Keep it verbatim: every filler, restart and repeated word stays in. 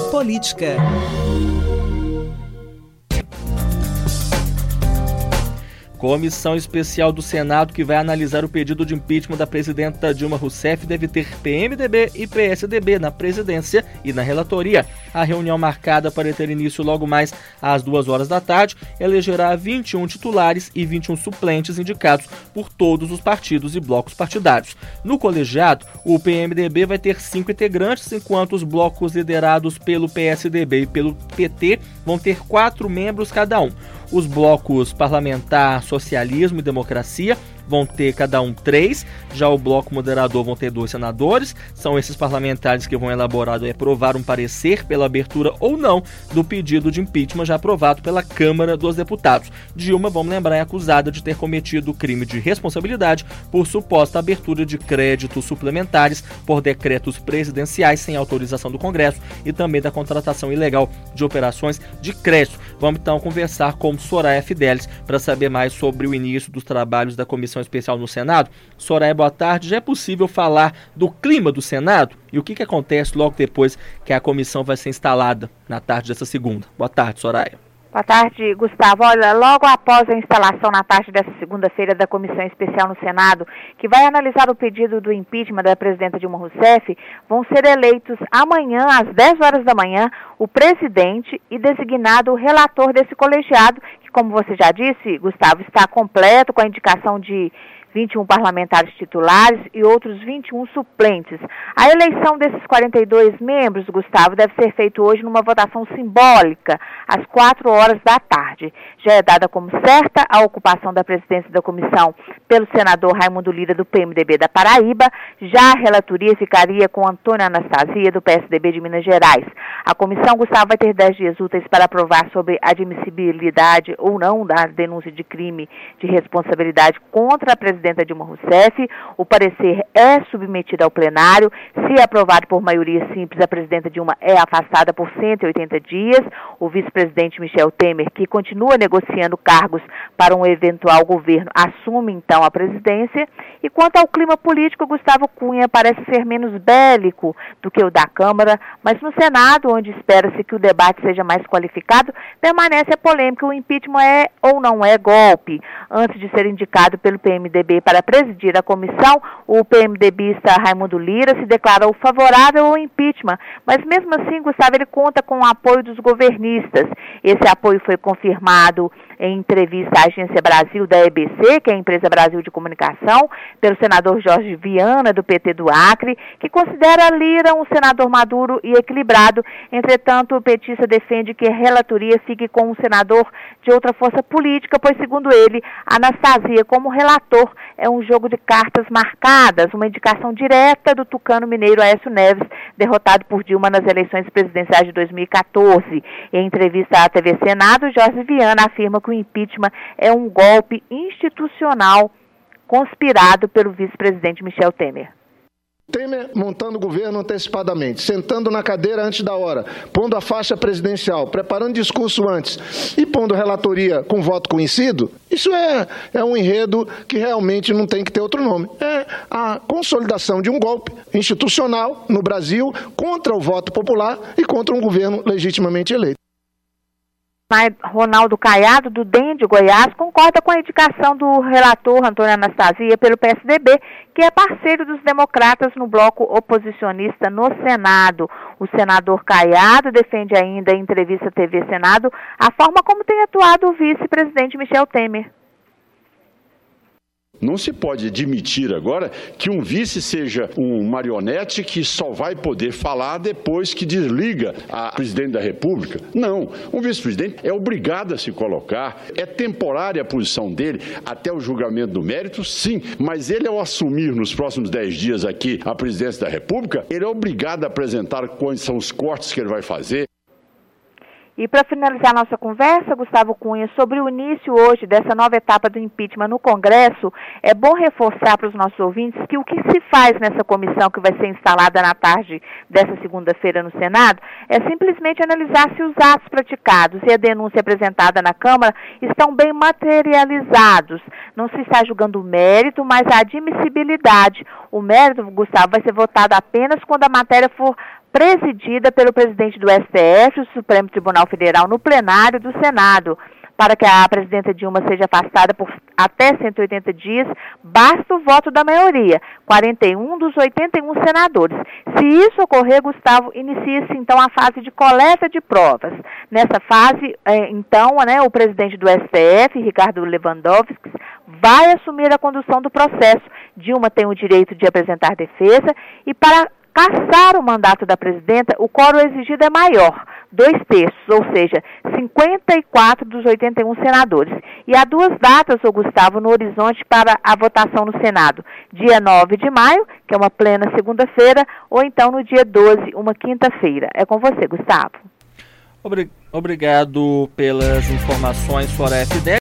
Política. Comissão especial do Senado que vai analisar o pedido de impeachment da presidenta Dilma Rousseff deve ter P M D B e P S D B na presidência e na relatoria. A reunião marcada para ter início logo mais às duas horas da tarde elegerá vinte e um titulares e vinte e um suplentes indicados por todos os partidos e blocos partidários. No colegiado, o P M D B vai ter cinco integrantes, enquanto os blocos liderados pelo P S D B e pelo P T vão ter quatro membros cada um. Os blocos Parlamentar, Socialismo e Democracia vão ter cada um três, já o bloco moderador vão ter dois senadores. São esses parlamentares que vão elaborar e aprovar um parecer pela abertura ou não do pedido de impeachment já aprovado pela Câmara dos Deputados. Dilma, vamos lembrar, é acusada de ter cometido crime de responsabilidade por suposta abertura de créditos suplementares por decretos presidenciais sem autorização do Congresso e também da contratação ilegal de operações de crédito. Vamos então conversar com Soraya Fidelis para saber mais sobre o início dos trabalhos da Comissão Especial no Senado. Soraya, boa tarde. Já é possível falar do clima do Senado e o que, que acontece logo depois que a comissão vai ser instalada na tarde dessa segunda? Boa tarde, Soraya. Boa tarde, Gustavo. Olha, logo após a instalação na tarde dessa segunda-feira da Comissão Especial no Senado, que vai analisar o pedido do impeachment da presidenta Dilma Rousseff, vão ser eleitos amanhã, às dez horas da manhã, o presidente e designado o relator desse colegiado, que, como você já disse, Gustavo, está completo com a indicação de vinte e um parlamentares titulares e outros vinte e um suplentes. A eleição desses quarenta e dois membros, Gustavo, deve ser feita hoje numa votação simbólica, às quatro horas da tarde. Já é dada como certa a ocupação da presidência da comissão pelo senador Raimundo Lira, do P M D B da Paraíba. Já a relatoria ficaria com Antônio Anastasia, do P S D B de Minas Gerais. A comissão, Gustavo, vai ter dez dias úteis para aprovar sobre a admissibilidade ou não da denúncia de crime de responsabilidade contra a presidenta presidenta Dilma Rousseff. O parecer é submetido ao plenário. Se aprovado por maioria simples, a presidenta Dilma é afastada por cento e oitenta dias. O vice-presidente Michel Temer, que continua negociando cargos para um eventual governo, assume então a presidência. E quanto ao clima político, Gustavo Cunha parece ser menos bélico do que o da Câmara, mas no Senado, onde espera-se que o debate seja mais qualificado, permanece a polêmica: o impeachment é ou não é golpe? Antes de ser indicado pelo P M D B para presidir a comissão, o PMDBista Raimundo Lira se declarou favorável ao impeachment, mas mesmo assim, Gustavo, ele conta com o apoio dos governistas. Esse apoio foi confirmado em entrevista à Agência Brasil da E B C, que é a Empresa Brasil de Comunicação, pelo senador Jorge Viana, do P T do Acre, que considera Lira um senador maduro e equilibrado. Entretanto, o petista defende que a relatoria fique com um senador de outra força política, pois, segundo ele, Anastasia, como relator, é um jogo de cartas marcadas, uma indicação direta do tucano mineiro Aécio Neves, derrotado por Dilma nas eleições presidenciais de dois mil e quatorze. Em entrevista à T V Senado, Jorge Viana afirma que o impeachment é um golpe institucional conspirado pelo vice-presidente Michel Temer. Temer montando o governo antecipadamente, sentando na cadeira antes da hora, pondo a faixa presidencial, preparando discurso antes e pondo relatoria com voto conhecido, isso é, é um enredo que realmente não tem que ter outro nome. É a consolidação de um golpe institucional no Brasil contra o voto popular e contra um governo legitimamente eleito. Ronaldo Caiado, do D E M de Goiás, concorda com a indicação do relator Antônio Anastasia pelo P S D B, que é parceiro dos democratas no bloco oposicionista no Senado. O senador Caiado defende ainda em entrevista à T V Senado a forma como tem atuado o vice-presidente Michel Temer. Não se pode admitir agora que um vice seja um marionete que só vai poder falar depois que desliga a presidente da República. Não, um vice-presidente é obrigado a se colocar, é temporária a posição dele até o julgamento do mérito, sim, mas ele, ao assumir nos próximos dez dias aqui a presidência da República, ele é obrigado a apresentar quais são os cortes que ele vai fazer. E para finalizar nossa conversa, Gustavo Cunha, sobre o início hoje dessa nova etapa do impeachment no Congresso, é bom reforçar para os nossos ouvintes que o que se faz nessa comissão que vai ser instalada na tarde dessa segunda-feira no Senado é simplesmente analisar se os atos praticados e a denúncia apresentada na Câmara estão bem materializados. Não se está julgando o mérito, mas a admissibilidade. O mérito, Gustavo, vai ser votado apenas quando a matéria for presidida pelo presidente do S T F, o Supremo Tribunal Federal, no plenário do Senado. Para que a presidenta Dilma seja afastada por até cento e oitenta dias, basta o voto da maioria, quarenta e um dos oitenta e um senadores. Se isso ocorrer, Gustavo, inicia-se então a fase de coleta de provas. Nessa fase, é, então, né, o presidente do S T F, Ricardo Lewandowski, vai assumir a condução do processo. Dilma tem o direito de apresentar defesa e para cassar o mandato da presidenta, o quórum exigido é maior, dois terços, ou seja, cinquenta e quatro dos oitenta e um senadores. E há duas datas, ô Gustavo, no horizonte para a votação no Senado. Dia nove de maio, que é uma plena segunda-feira, ou então no dia doze, uma quinta-feira. É com você, Gustavo. Obrigado pelas informações, Flora F dez.